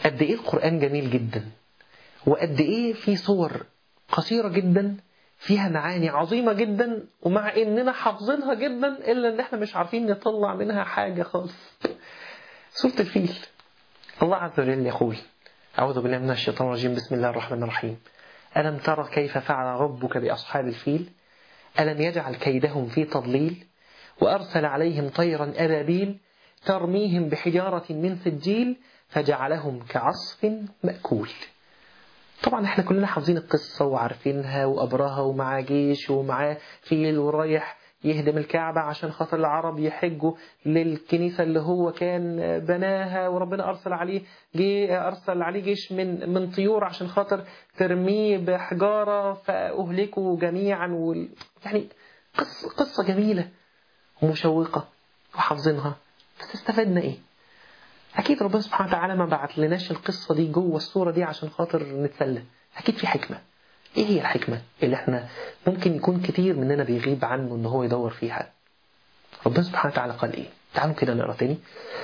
قد ايه القرآن جميل جدا، وقد ايه في صور قصيرة جدا فيها معاني عظيمة جدا، ومع اننا حافظينها جدا الا ان احنا مش عارفين نطلع منها حاجة خالص. سورة الفيل، الله عز وجل يقول: أعوذ بالله من الشيطان الرجيم، بسم الله الرحمن الرحيم. ألم تر كيف فعل ربك بأصحاب الفيل؟ ألم يجعل كيدهم في تضليل، وأرسل عليهم طيرا أبابيل ترميهم بحجارة من سجيل فجعلهم كعصف مأكول. طبعا احنا كلنا حافظين القصة وعارفينها، وأبرهة ومعاه جيش ومعاه فيل ورايح يهدم الكعبة عشان خاطر العرب يحجوا للكنيسة اللي هو كان بناها، وربنا أرسل عليه جيش من طيور عشان خاطر ترميه بحجارة فأهلكوا جميعا. يعني قصة جميلة ومشوقة وحافظينها، بس استفدنا ايه؟ أكيد ربنا سبحانه وتعالى ما بعت لناش القصة دي جوه الصورة دي عشان خاطر نتسلى، أكيد في حكمة. إيه هي الحكمة اللي إحنا ممكن يكون كتير مننا بيغيب عنه إن هو يدور فيها؟ ربنا سبحانه وتعالى قال إيه؟ تعالوا كده نقرأ تاني.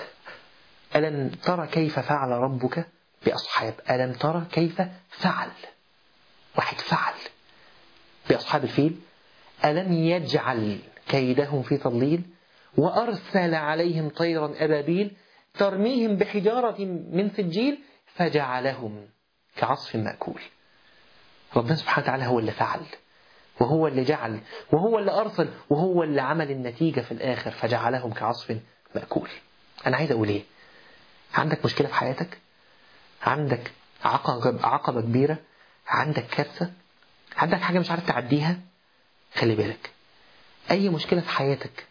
ألم ترى كيف فعل ربك بأصحاب، ألم ترى كيف فعل، واحد فعل بأصحاب الفيل. ألم يجعل كيدهم في تضليل، وأرسل عليهم طيرا أبابيل ترميهم بحجارة من سجيل فجعلهم كعصف مأكول. ربنا سبحانه وتعالى هو اللي فعل، وهو اللي جعل، وهو اللي أرسل، وهو اللي عمل النتيجة في الآخر فجعلهم كعصف مأكول. أنا عايز أقول إيه؟ عندك مشكلة في حياتك؟ عندك عقبة كبيرة؟ عندك كارثة؟ عندك حاجة مش عارف تعديها؟ خلي بالك، أي مشكلة في حياتك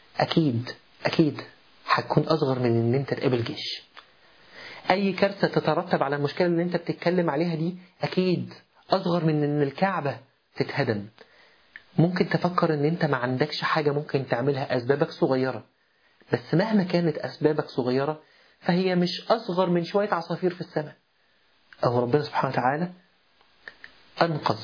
أكيد هتكون أصغر من إن أنت تقابل جيش. أي كارثة تترتب على المشكلة اللي أنت بتتكلم عليها دي أكيد أصغر من إن الكعبة تتهدم. ممكن تفكر إن أنت ما عندكش حاجة ممكن تعملها، أسبابك صغيرة، بس مهما كانت أسبابك صغيرة فهي مش أصغر من شوية عصافير في السماء. أو ربنا سبحانه وتعالى أنقذ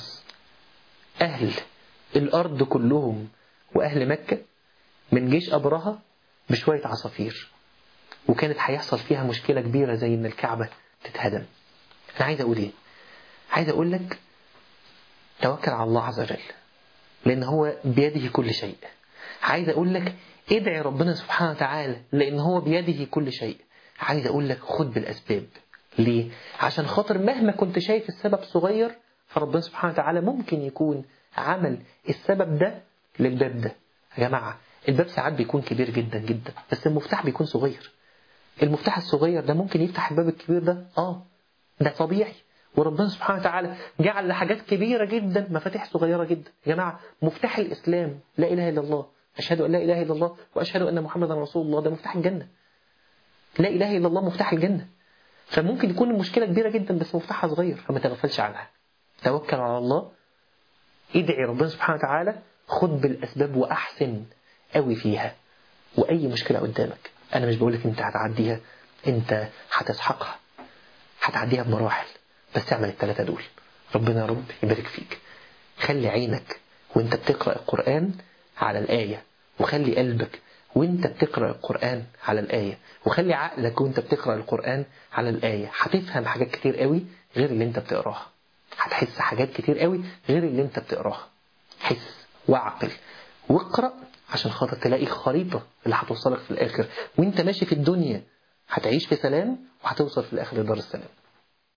أهل الأرض كلهم وأهل مكة من جيش أبرهة بشوية عصافير، وكانت هيحصل فيها مشكلة كبيرة زي إن الكعبة تتهدم. أنا عايز أقول إيه؟ عايز أقول لك توكل على الله عز وجل، لأن هو بيده كل شيء. عايز أقول لك ادعي ربنا سبحانه وتعالى، لأن هو بيده كل شيء. عايز أقول لك خد بالأسباب. ليه؟ عشان خاطر مهما كنت شايف السبب صغير، فربنا سبحانه وتعالى ممكن يكون عمل السبب ده للباب ده. يا جماعة، الباب ساعات بيكون كبير جدا جدا، بس المفتاح بيكون صغير. المفتاح الصغير ده ممكن يفتح الباب الكبير ده، ده طبيعي. وربنا سبحانه وتعالى جعل لحاجات كبيرة جدا مفاتيح صغيرة جدا. يا جماعة، مفتاح الإسلام لا إله إلا الله، أشهد أن لا إله إلا الله وأشهد أن محمدا رسول الله، ده مفتاح الجنة. لا إله إلا الله مفتاح الجنة. فممكن يكون المشكلة كبيرة جدا بس مفتاحها صغير، فما تغفلش عنها. توكل على الله، ادعي ربنا سبحانه وتعالى، خد بالأسباب وأحسن قوي فيها. وأي مشكلة قدامك، أنا مش بقولك أنت هتعديها، أنت هتسحقها، هتعديها بمراحل، بس اعمل الثلاثة دول. ربنا يا رب يبارك فيك. خلي عينك وانت بتقرأ القرآن على الآية، وخلي قلبك وانت بتقرأ القرآن على الآية، وخلي عقلك وانت بتقرأ القرآن على الآية. هتفهم حاجات كتير قوي غير اللي انت بتقراها، هتحس حاجات كتير قوي غير اللي انت بتقراها. حس وعقل واقرأ عشان خاطر تلاقي الخريطة اللي هتوصلك في الآخر، وانت ماشي في الدنيا هتعيش في سلام، وهتوصل في الآخر لدار السلام.